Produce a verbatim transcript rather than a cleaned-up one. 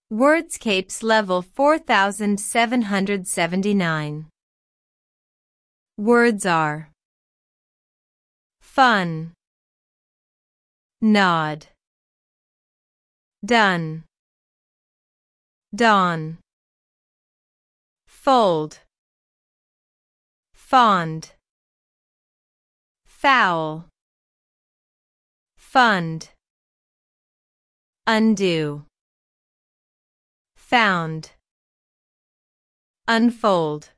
Wordscapes level four thousand seven hundred seventy-nine. Words are fun, nod, done, dawn, fold, fond, foul, fund, undo, found, unfold.